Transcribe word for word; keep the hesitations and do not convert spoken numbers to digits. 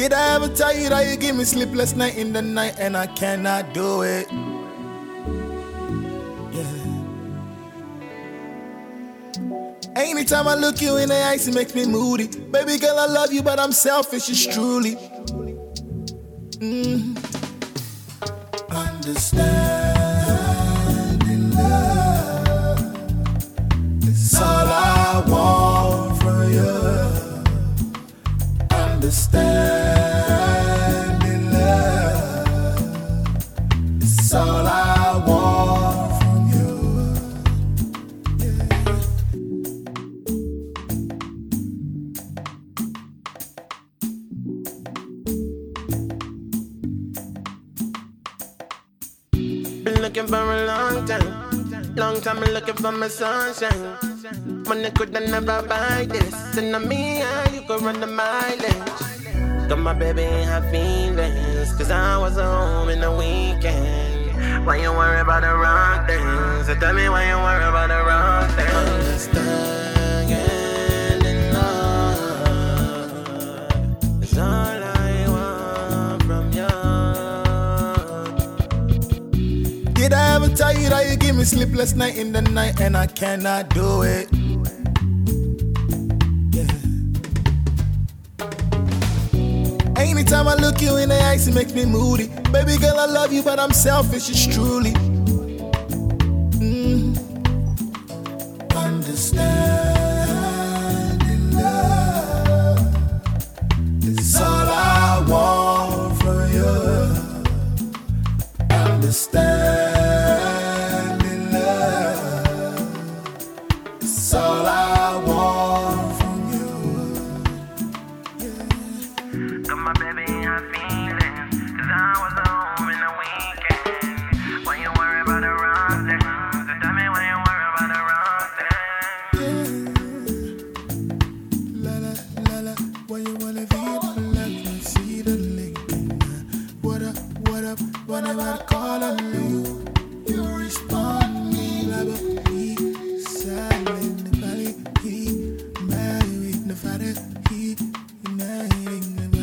Did I ever tell you that you give me sleepless night in the night and I cannot do it? Yeah. Anytime I look you in the eyes, it makes me moody. Baby girl, I love you, but I'm selfish, it's truly. Mm. Understanding love is all I want from you. Understanding love is all I want from you. Yeah. Been looking for a long time, long time been looking for my sunshine. Money coulda never buy this, and on me, yeah, you could run the mileage. Got my baby ain't have feelings, cause I was home in the weekend. Why you worry about the wrong things? So tell me why you worry about the wrong things. Understanding love is all I want from you. Did I ever tell you that you give me sleepless night in the night and I cannot do it? Anytime I look you in the eyes, it makes me moody. Baby girl, I love you, but I'm selfish, it's truly. Mm. Understanding love is all I want from you. Understanding love is all I want from you. Got my baby in her feelings, cause I was home in the weekend. Why you worry about the wrong things? So tell me why you worry about the wrong things. La la la la, why you wanna be the let me see the link. What up, what up, whenever I call on you, you respond me like a bee. Silent in the valley, he married the father, he married the